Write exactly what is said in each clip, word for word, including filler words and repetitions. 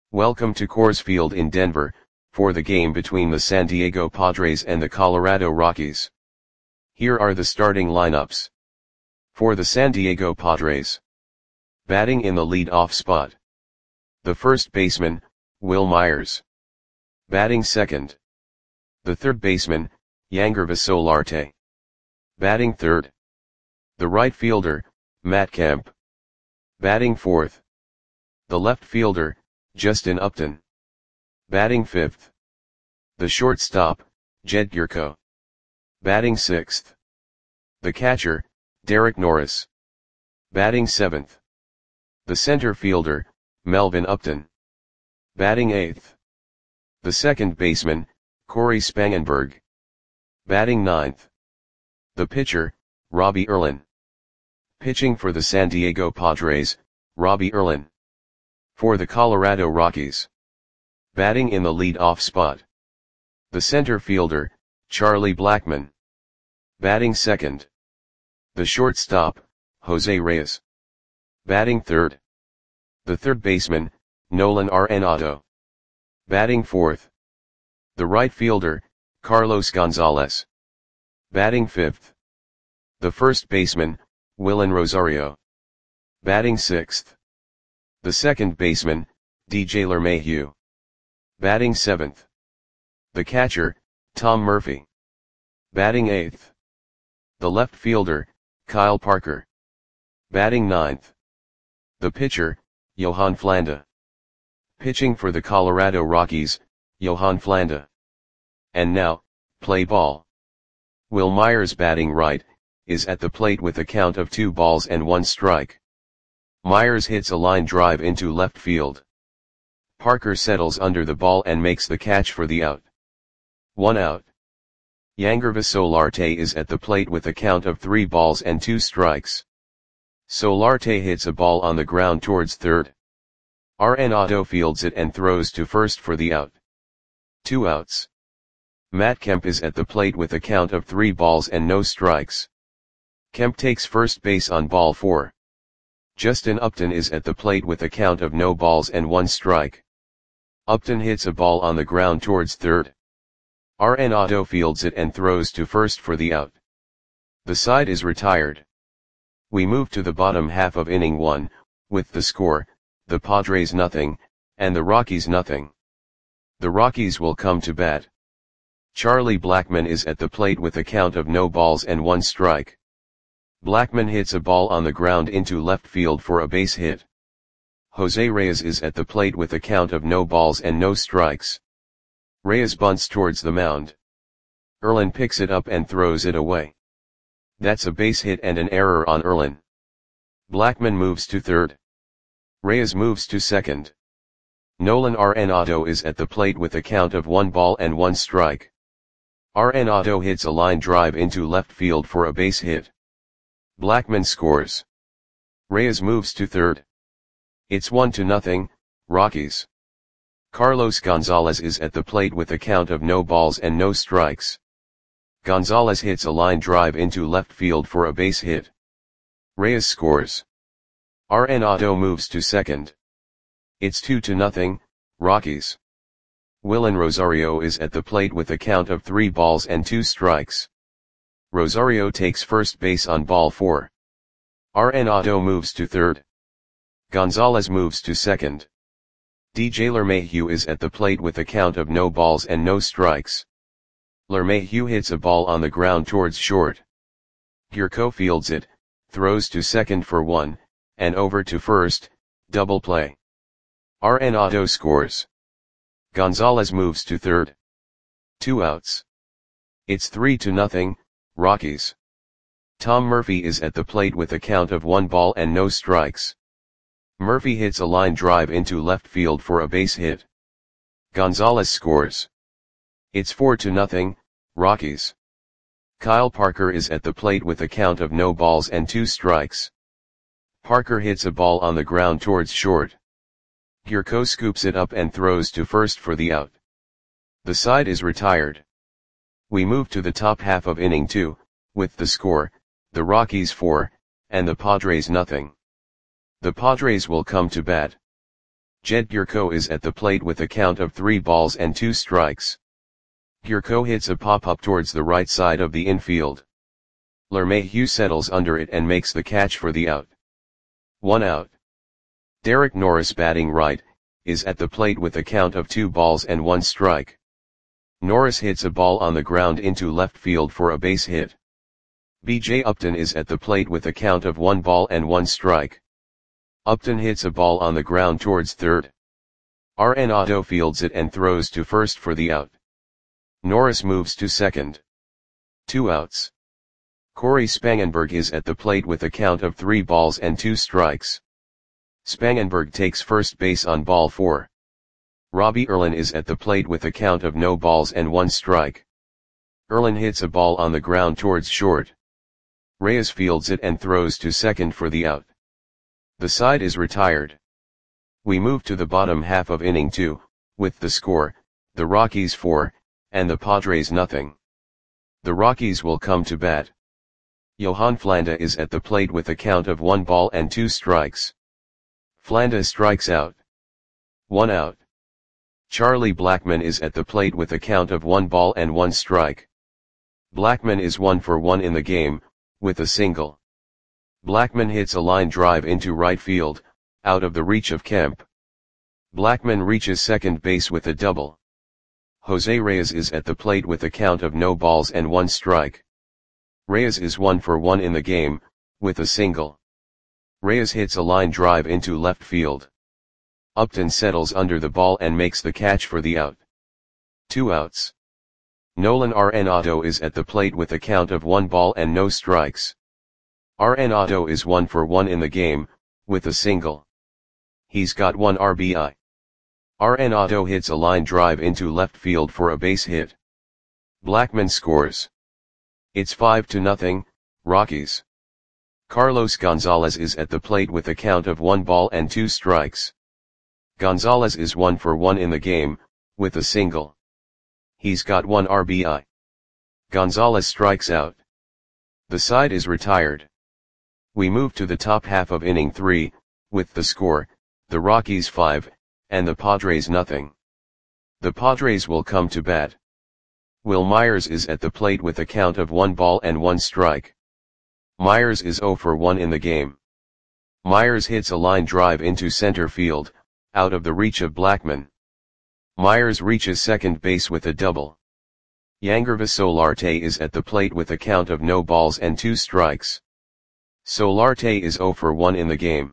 Welcome to Coors Field in Denver, for the game between the San Diego Padres and the Colorado Rockies. Here are the starting lineups. For the San Diego Padres. Batting in the lead-off spot. The first baseman, Wil Myers. Batting second. The third baseman, Yangervis Solarte. Batting third. The right fielder, Matt Kemp. Batting fourth. The left fielder, Justin Upton. Batting fifth. The shortstop, Jed Gyorko. Batting sixth. The catcher, Derek Norris. Batting seventh. The center fielder, Melvin Upton. Batting eighth. The second baseman, Corey Spangenberg. Batting ninth. The pitcher, Robbie Erlin. Pitching for the San Diego Padres, Robbie Erlin. For the Colorado Rockies. Batting in the lead-off spot. The center fielder, Charlie Blackmon. Batting second. The shortstop, Jose Reyes. Batting third. The third baseman, Nolan Arenado. Batting fourth. The right fielder, Carlos Gonzalez. Batting fifth. The first baseman, Willen Rosario. Batting sixth. The second baseman, D J LeMahieu. Batting seventh. The catcher, Tom Murphy. Batting eighth. The left fielder, Kyle Parker. Batting ninth. The pitcher, Johan Flanda. Pitching for the Colorado Rockies, Johan Flanda. And now, play ball. Wil Myers, batting right, is at the plate with a count of two balls and one strike. Myers hits a line drive into left field. Parker settles under the ball and makes the catch for the out. One out. Yangervis Solarte is at the plate with a count of three balls and two strikes. Solarte hits a ball on the ground towards third. Arenado fields it and throws to first for the out. Two outs. Matt Kemp is at the plate with a count of three balls and no strikes. Kemp takes first base on ball four. Justin Upton is at the plate with a count of no balls and one strike. Upton hits a ball on the ground towards third. Arenado fields it and throws to first for the out. The side is retired. We move to the bottom half of inning one, with the score, the Padres nothing, and the Rockies nothing. The Rockies will come to bat. Charlie Blackmon is at the plate with a count of no balls and one strike. Blackmon hits a ball on the ground into left field for a base hit. Jose Reyes is at the plate with a count of no balls and no strikes. Reyes bunts towards the mound. Erlin picks it up and throws it away. That's a base hit and an error on Erlin. Blackmon moves to third. Reyes moves to second. Nolan Arenado is at the plate with a count of one ball and one strike. Arenado hits a line drive into left field for a base hit. Blackmon scores. Reyes moves to third. It's one to nothing, Rockies. Carlos Gonzalez is at the plate with a count of no balls and no strikes. Gonzalez hits a line drive into left field for a base hit. Reyes scores. Arenado moves to second. It's two to nothing, Rockies. Willen Rosario is at the plate with a count of three balls and two strikes. Rosario takes first base on ball four. Arenado moves to third. Gonzalez moves to second. D J LeMahieu is at the plate with a count of no balls and no strikes. LeMahieu hits a ball on the ground towards short. Gyorko fields it, throws to second for one, and over to first, double play. Arenado scores. Gonzalez moves to third. Two outs. It's three to nothing, Rockies. Tom Murphy is at the plate with a count of one ball and no strikes. Murphy hits a line drive into left field for a base hit. Gonzalez scores. It's four to nothing, Rockies. Kyle Parker is at the plate with a count of no balls and two strikes. Parker hits a ball on the ground towards short. Gyorko scoops it up and throws to first for the out. The side is retired. We move to the top half of inning two, with the score, the Rockies four, and the Padres nothing. The Padres will come to bat. Jed Gurko is at the plate with a count of three balls and two strikes. Gurko hits a pop-up towards the right side of the infield. LeMahieu settles under it and makes the catch for the out. One out. Derek Norris, batting right, is at the plate with a count of two balls and one strike. Norris hits a ball on the ground into left field for a base hit. B J Upton is at the plate with a count of one ball and one strike. Upton hits a ball on the ground towards third. Arenado fields it and throws to first for the out. Norris moves to second. Two outs. Corey Spangenberg is at the plate with a count of three balls and two strikes. Spangenberg takes first base on ball four. Robbie Erlin is at the plate with a count of no balls and one strike. Erlin hits a ball on the ground towards short. Reyes fields it and throws to second for the out. The side is retired. We move to the bottom half of inning two, with the score, the Rockies four, and the Padres nothing. The Rockies will come to bat. Johan Flanda is at the plate with a count of one ball and two strikes. Flanda strikes out. One out. Charlie Blackmon is at the plate with a count of one ball and one strike. Blackmon is one for one in the game, with a single. Blackmon hits a line drive into right field, out of the reach of Kemp. Blackmon reaches second base with a double. Jose Reyes is at the plate with a count of no balls and one strike. Reyes is one for one in the game, with a single. Reyes hits a line drive into left field. Upton settles under the ball and makes the catch for the out. Two outs. Nolan Arenado is at the plate with a count of one ball and no strikes. Arenado is one for one in the game, with a single. He's got one R B I. Arenado hits a line drive into left field for a base hit. Blackmon scores. It's five to nothing, Rockies. Carlos Gonzalez is at the plate with a count of one ball and two strikes. Gonzalez is one for one in the game, with a single. He's got one R B I. Gonzalez strikes out. The side is retired. We move to the top half of inning three, with the score, the Rockies five, and the Padres nothing. The Padres will come to bat. Will Myers is at the plate with a count of one ball and one strike. Myers is zero for one in the game. Myers hits a line drive into center field, out of the reach of Blackmon. Myers reaches second base with a double. Yangervis Solarte is at the plate with a count of no balls and two strikes. Solarte is zero for one in the game.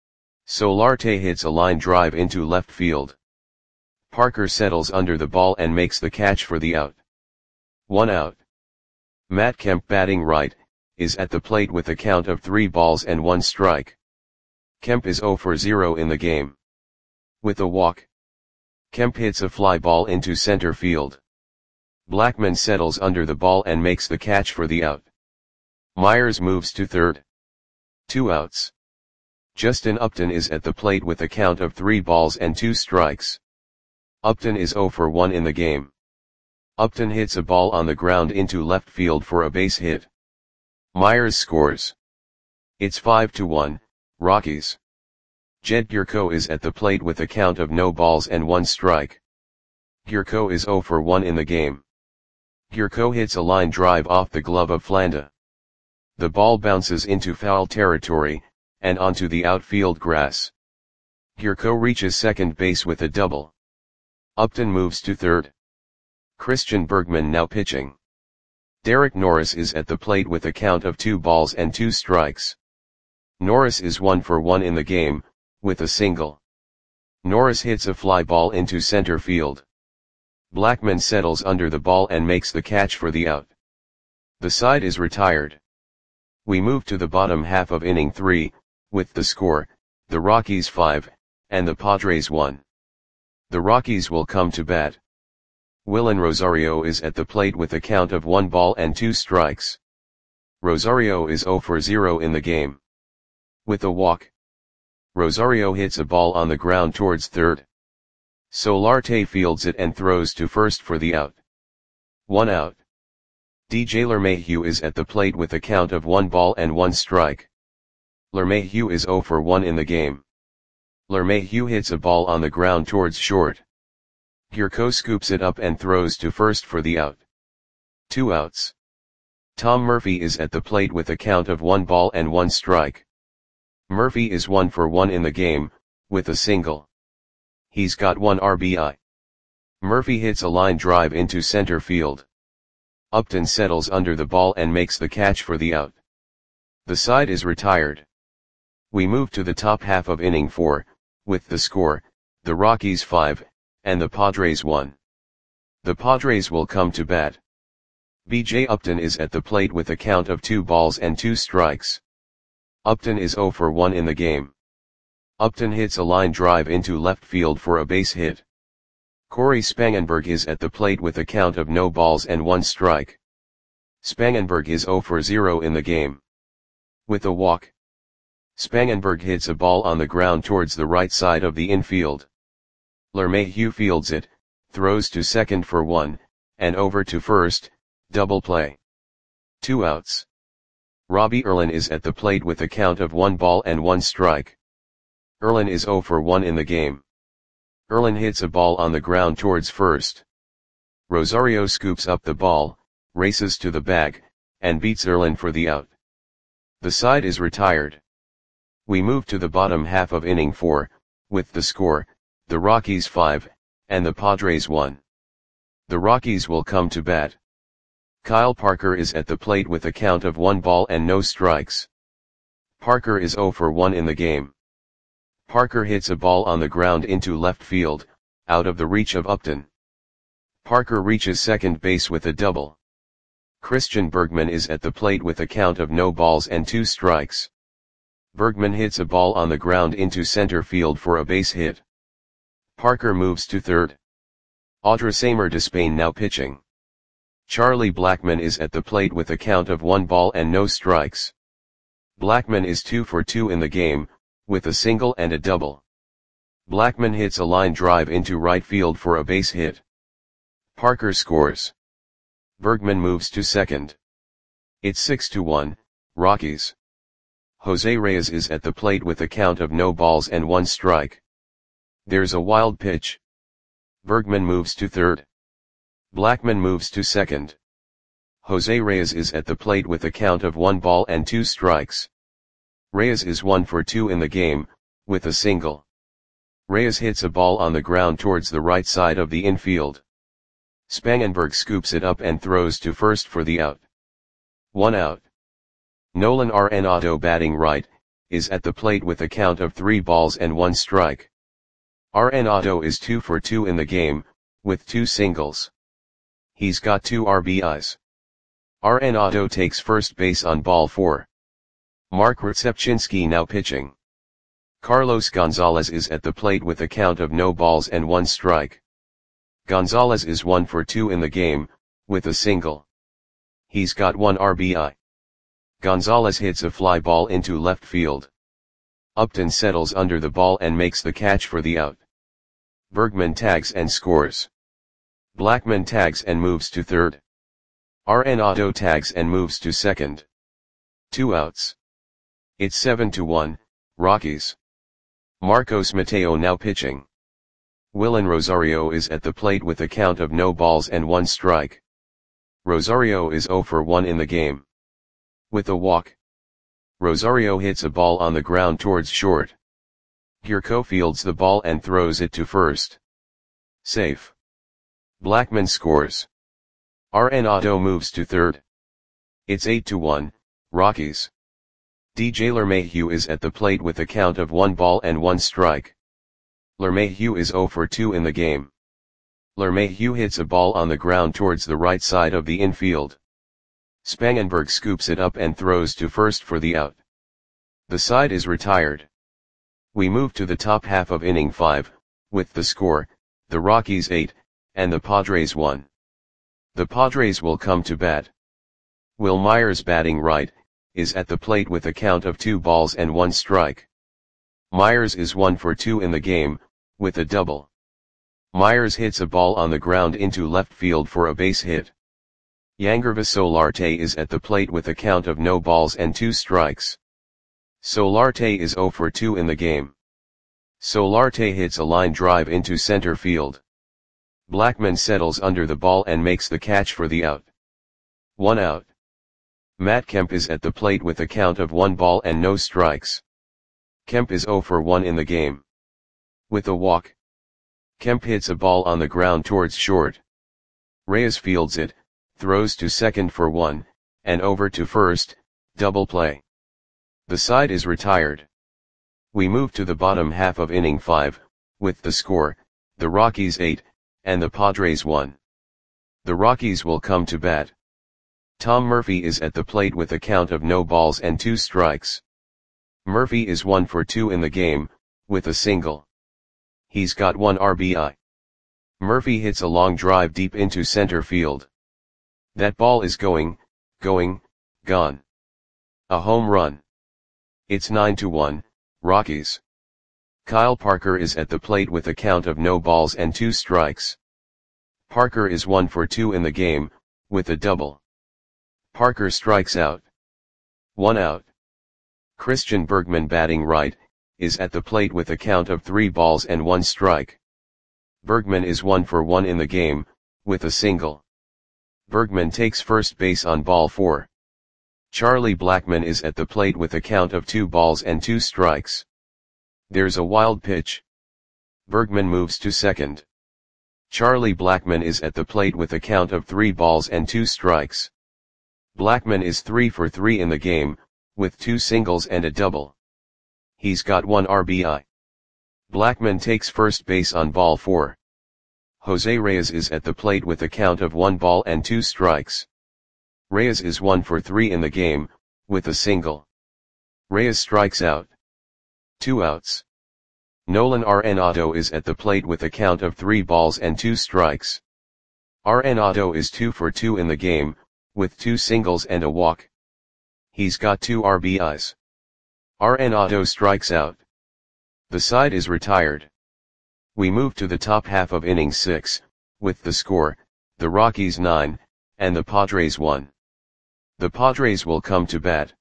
Solarte hits a line drive into left field. Parker settles under the ball and makes the catch for the out. One out. Matt Kemp, batting right, is at the plate with a count of three balls and one strike. Kemp is zero for zero in the game. With a walk. Kemp hits a fly ball into center field. Blackmon settles under the ball and makes the catch for the out. Myers moves to third. Two outs. Justin Upton is at the plate with a count of three balls and two strikes. Upton is zero for one in the game. Upton hits a ball on the ground into left field for a base hit. Myers scores. It's five to one, Rockies. Jed Gurko is at the plate with a count of no balls and one strike. Gurko is zero for one in the game. Gurko hits a line drive off the glove of Flanda. The ball bounces into foul territory, and onto the outfield grass. Gurko reaches second base with a double. Upton moves to third. Christian Bergman now pitching. Derek Norris is at the plate with a count of two balls and two strikes. Norris is one for one in the game, with a single. Norris hits a fly ball into center field. Blackmon settles under the ball and makes the catch for the out. The side is retired. We move to the bottom half of inning three, with the score, the Rockies five, and the Padres one. The Rockies will come to bat. Willen Rosario is at the plate with a count of one ball and two strikes. Rosario is zero for zero in the game. With a walk. Rosario hits a ball on the ground towards third. Solarte fields it and throws to first for the out. One out. D J LeMahieu is at the plate with a count of one ball and one strike. LeMahieu is zero for one in the game. LeMahieu hits a ball on the ground towards short. Gurko scoops it up and throws to first for the out. Two outs. Tom Murphy is at the plate with a count of one ball and one strike. Murphy is one for one in the game, with a single. He's got one R B I. Murphy hits a line drive into center field. Upton settles under the ball and makes the catch for the out. The side is retired. We move to the top half of inning four, with the score, the Rockies five, and the Padres one. The Padres will come to bat. B J Upton is at the plate with a count of two balls and two strikes. Upton is zero for one in the game. Upton hits a line drive into left field for a base hit. Corey Spangenberg is at the plate with a count of no balls and one strike. Spangenberg is zero for zero in the game. With a walk, Spangenberg hits a ball on the ground towards the right side of the infield. LeMahieu fields it, throws to second for one, and over to first, double play. Two outs. Robbie Erlin is at the plate with a count of one ball and one strike. Erlin is zero for one in the game. Erlin hits a ball on the ground towards first. Rosario scoops up the ball, races to the bag, and beats Erlin for the out. The side is retired. We move to the bottom half of inning four, with the score, the Rockies five, and the Padres one. The Rockies will come to bat. Kyle Parker is at the plate with a count of one ball and no strikes. Parker is zero for one in the game. Parker hits a ball on the ground into left field, out of the reach of Upton. Parker reaches second base with a double. Christian Bergman is at the plate with a count of no balls and two strikes. Bergman hits a ball on the ground into center field for a base hit. Parker moves to third. Audrey Despain now pitching. Charlie Blackmon is at the plate with a count of one ball and no strikes. Blackmon is two for two in the game, with a single and a double. Blackmon hits a line drive into right field for a base hit. Parker scores. Bergman moves to second. It's six to one, Rockies. Jose Reyes is at the plate with a count of no balls and one strike. There's a wild pitch. Bergman moves to third. Blackmon moves to second. Jose Reyes is at the plate with a count of one ball and two strikes. Reyes is one for two in the game, with a single. Reyes hits a ball on the ground towards the right side of the infield. Spangenberg scoops it up and throws to first for the out. One out. Nolan Arenado, batting right, is at the plate with a count of three balls and one strike. Arenado is two for two in the game, with two singles. He's got two R B Is. Arenado takes first base on ball four. Mark Rzepczynski now pitching. Carlos Gonzalez is at the plate with a count of no balls and one strike. Gonzalez is one for two in the game, with a single. He's got one R B I. Gonzalez hits a fly ball into left field. Upton settles under the ball and makes the catch for the out. Bergman tags and scores. Blackmon tags and moves to third. Arenado tags and moves to second. Two outs. It's seven to one, Rockies. Marcos Mateo now pitching. Willen Rosario is at the plate with a count of no balls and one strike. Rosario is zero for one in the game. With a walk, Rosario hits a ball on the ground towards short. Gurko fields the ball and throws it to first. Safe. Blackmon scores. Arenado moves to third. It's eight to one, Rockies. D J LeMahieu is at the plate with a count of one ball and one strike. LeMahieu is zero for two in the game. LeMahieu hits a ball on the ground towards the right side of the infield. Spangenberg scoops it up and throws to first for the out. The side is retired. We move to the top half of inning five, with the score, the Rockies eight, and the Padres one. The Padres will come to bat. Will Myers, batting right, is at the plate with a count of two balls and one strike. Myers is one for two in the game, with a double. Myers hits a ball on the ground into left field for a base hit. Yangervis Solarte is at the plate with a count of no balls and two strikes. Solarte is zero for two in the game. Solarte hits a line drive into center field. Blackman settles under the ball and makes the catch for the out. One out. Matt Kemp is at the plate with a count of one ball and no strikes. Kemp is zero for one in the game. With a walk, Kemp hits a ball on the ground towards short. Reyes fields it, throws to second for one, and over to first, double play. The side is retired. We move to the bottom half of inning five, with the score, the Rockies eight, and the Padres one. The Rockies will come to bat. Tom Murphy is at the plate with a count of no balls and two strikes. Murphy is one for two in the game, with a single. He's got one R B I. Murphy hits a long drive deep into center field. That ball is going, going, gone. A home run. It's nine to one, Rockies. Kyle Parker is at the plate with a count of no balls and two strikes. Parker is one for two in the game, with a double. Parker strikes out. One out. Christian Bergman, batting right, is at the plate with a count of three balls and one strike. Bergman is one for one in the game, with a single. Bergman takes first base on ball four. Charlie Blackmon is at the plate with a count of two balls and two strikes. There's a wild pitch. Bergman moves to second. Charlie Blackmon is at the plate with a count of three balls and two strikes. Blackmon is three for three in the game, with two singles and a double. He's got one R B I. Blackmon takes first base on ball four. Jose Reyes is at the plate with a count of one ball and two strikes. Reyes is one for three in the game, with a single. Reyes strikes out. Two outs. Nolan Arenado is at the plate with a count of three balls and two strikes. Arenado is two for two in the game, with two singles and a walk. He's got two R B Is. Arenado strikes out. The side is retired. We move to the top half of inning six, with the score, the Rockies nine, and the Padres one. The Padres will come to bat.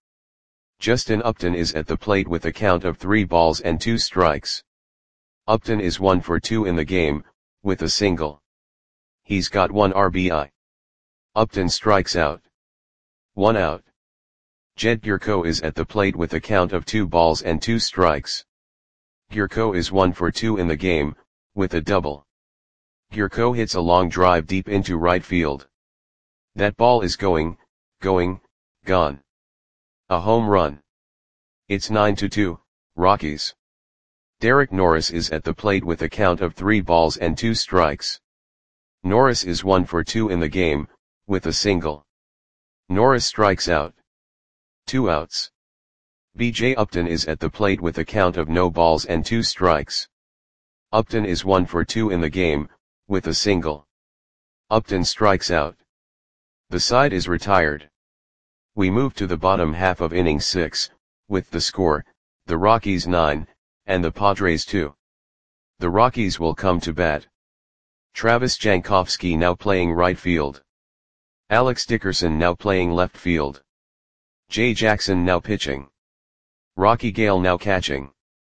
Justin Upton is at the plate with a count of three balls and two strikes. Upton is one for two in the game, with a single. He's got one R B I. Upton strikes out. One out. Jed Gyorko is at the plate with a count of two balls and two strikes. Gyorko is one for two in the game, with a double. Gyorko hits a long drive deep into right field. That ball is going, going, gone. A home run. It's nine to two, Rockies. Derek Norris is at the plate with a count of three balls and two strikes. Norris is one for two in the game, with a single. Norris strikes out. Two outs. B J Upton is at the plate with a count of no balls and two strikes. Upton is one for two in the game, with a single. Upton strikes out. The side is retired. We move to the bottom half of inning six, with the score, the Rockies nine, and the Padres two. The Rockies will come to bat. Travis Jankowski now playing right field. Alex Dickerson now playing left field. Jay Jackson now pitching. Rocky Gale now catching.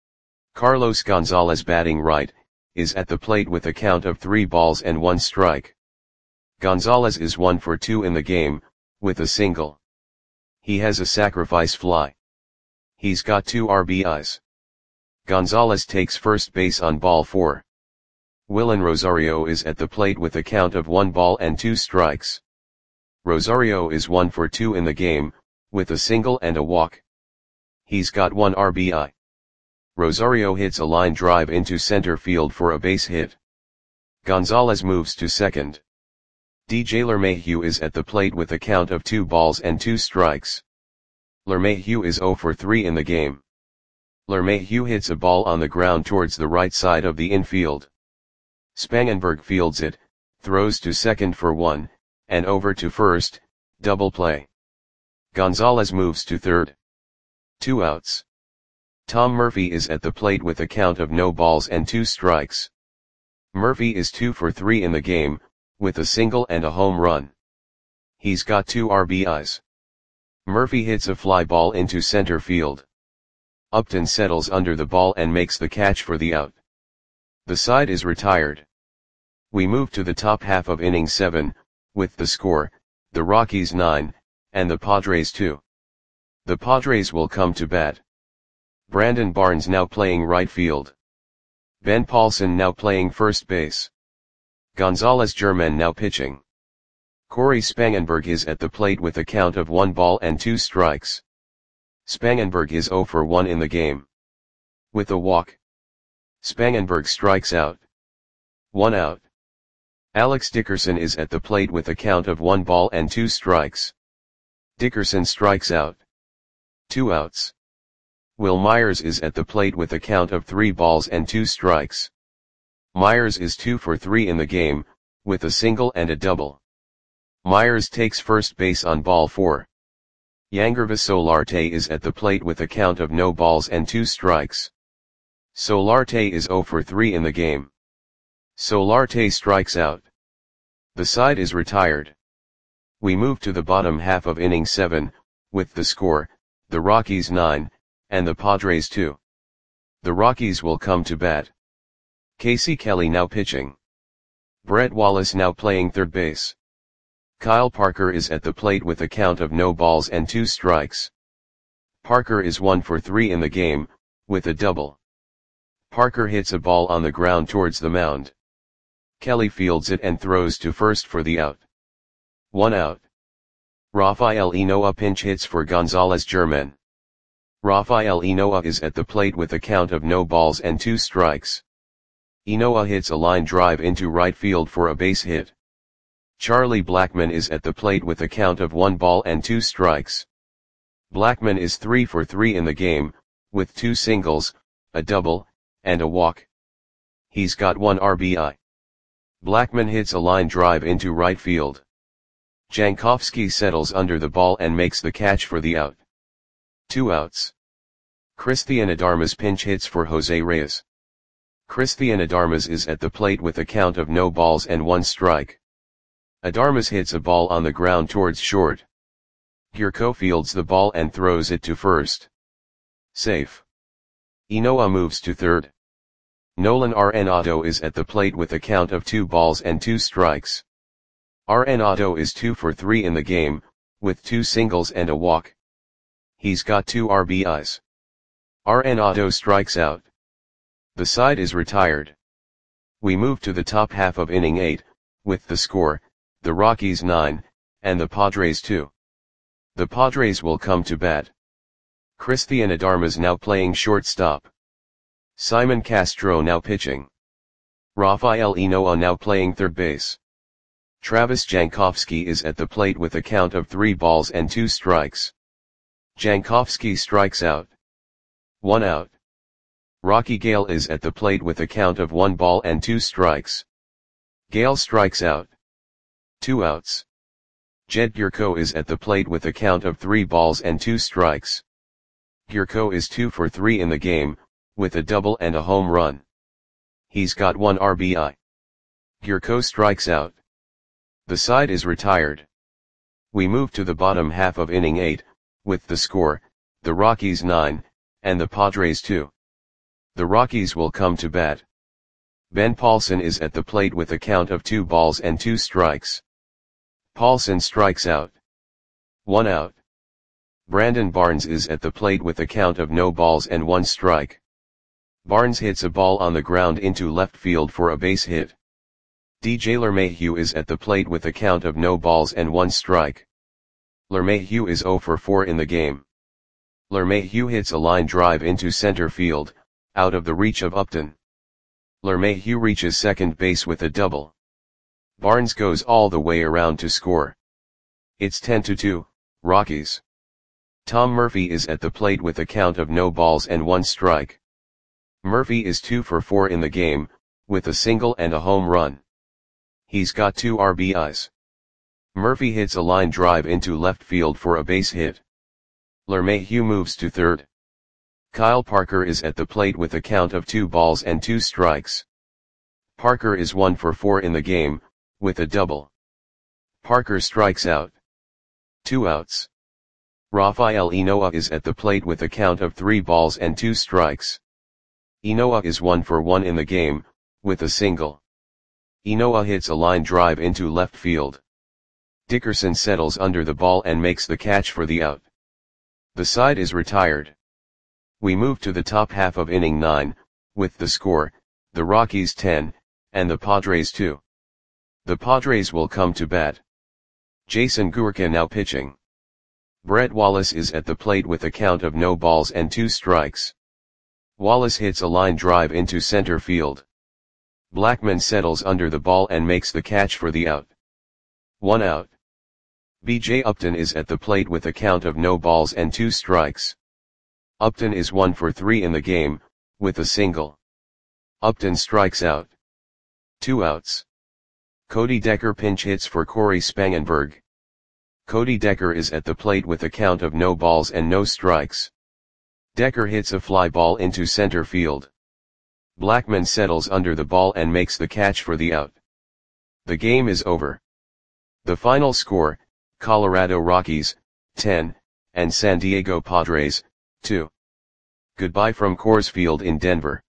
Carlos Gonzalez, batting right, is at the plate with a count of three balls and one strike. Gonzalez is one for two in the game, with a single. He has a sacrifice fly. He's got two R B Is. Gonzalez takes first base on ball four. Willen Rosario is at the plate with a count of one ball and two strikes. Rosario is one for two in the game, with a single and a walk. He's got one R B I. Rosario hits a line drive into center field for a base hit. Gonzalez moves to second. D J LeMahieu is at the plate with a count of two balls and two strikes. LeMahieu is zero for three in the game. LeMahieu hits a ball on the ground towards the right side of the infield. Spangenberg fields it, throws to second for one, and over to first, double play. Gonzalez moves to third. Two outs. Tom Murphy is at the plate with a count of no balls and two strikes. Murphy is two for three in the game, with a single and a home run. He's got two R B Is. Murphy hits a fly ball into center field. Upton settles under the ball and makes the catch for the out. The side is retired. We move to the top half of inning seven, with the score, the Rockies nine, and the Padres two. The Padres will come to bat. Brandon Barnes now playing right field. Ben Paulson now playing first base. Gonzalez German now pitching. Corey Spangenberg is at the plate with a count of one ball and two strikes. Spangenberg is zero for one in the game. With a walk. Spangenberg strikes out. One out. Alex Dickerson is at the plate with a count of one ball and two strikes. Dickerson strikes out. Two outs. Will Myers is at the plate with a count of three balls and two strikes. Myers is two for three in the game, with a single and a double. Myers takes first base on ball four. Yangervis Solarte is at the plate with a count of no balls and two strikes. Solarte is zero for three in the game. Solarte strikes out. The side is retired. We move to the bottom half of inning seven, with the score, the Rockies nine, and the Padres two. The Rockies will come to bat. Casey Kelly now pitching. Brett Wallace now playing third base. Kyle Parker is at the plate with a count of no balls and two strikes. Parker is one for three in the game, with a double. Parker hits a ball on the ground towards the mound. Kelly fields it and throws to first for the out. One out. Rafael Enoa pinch hits for Gonzalez German. Rafael Enoa is at the plate with a count of no balls and two strikes. Enoa hits a line drive into right field for a base hit. Charlie Blackmon is at the plate with a count of one ball and two strikes. Blackmon is three for three in the game, with two singles, a double, and a walk. He's got one R B I. Blackmon hits a line drive into right field. Jankowski settles under the ball and makes the catch for the out. Two outs. Christian Adarmas pinch hits for Jose Reyes. Christian Adarmas is at the plate with a count of no balls and one strike. Adarmas hits a ball on the ground towards short. Gurko fields the ball and throws it to first. Safe. Enoa moves to third. Nolan Arenado is at the plate with a count of two balls and two strikes. Arenado is two for three in the game, with two singles and a walk. He's got two R B Is. Arenado strikes out. The side is retired. We move to the top half of inning eight, with the score, the Rockies nine, and the Padres two. The Padres will come to bat. Christian Adarmas now playing shortstop. Simon Castro now pitching. Rafael Enoa now playing third base. Travis Jankowski is at the plate with a count of three balls and two strikes. Jankowski strikes out. One out. Rocky Gale is at the plate with a count of one ball and two strikes. Gale strikes out. Two outs. Jed Gurko is at the plate with a count of three balls and two strikes. Gurko is two for three in the game, with a double and a home run. He's got one R B I. Gurko strikes out. The side is retired. We move to the bottom half of inning eight, with the score, the Rockies nine, and the Padres two. The Rockies will come to bat. Ben Paulson is at the plate with a count of two balls and two strikes. Paulson strikes out. One out. Brandon Barnes is at the plate with a count of no balls and one strike. Barnes hits a ball on the ground into left field for a base hit. D J LeMahieu is at the plate with a count of no balls and one strike. LeMahieu is zero for four in the game. LeMahieu hits a line drive into center field, out of the reach of Upton. LeMahieu reaches second base with a double. Barnes goes all the way around to score. It's ten to two, Rockies. Tom Murphy is at the plate with a count of no balls and one strike. Murphy is two for four in the game, with a single and a home run. He's got two R B Is. Murphy hits a line drive into left field for a base hit. LeMahieu moves to third. Kyle Parker is at the plate with a count of two balls and two strikes. Parker is one for four in the game, with a double. Parker strikes out. Two outs. Rafael Enoa is at the plate with a count of three balls and two strikes. Enoa is one for one in the game, with a single. Enoa hits a line drive into left field. Dickerson settles under the ball and makes the catch for the out. The side is retired. We move to the top half of inning nine, with the score, the Rockies ten, and the Padres two. The Padres will come to bat. Jason Gurka now pitching. Brett Wallace is at the plate with a count of no balls and two strikes. Wallace hits a line drive into center field. Blackman settles under the ball and makes the catch for the out. One out. B J Upton is at the plate with a count of no balls and two strikes. Upton is one for three in the game, with a single. Upton strikes out. Two outs. Cody Decker pinch hits for Corey Spangenberg. Cody Decker is at the plate with a count of no balls and no strikes. Decker hits a fly ball into center field. Blackman settles under the ball and makes the catch for the out. The game is over. The final score, Colorado Rockies, ten, and San Diego Padres, two. Goodbye from Coors Field in Denver.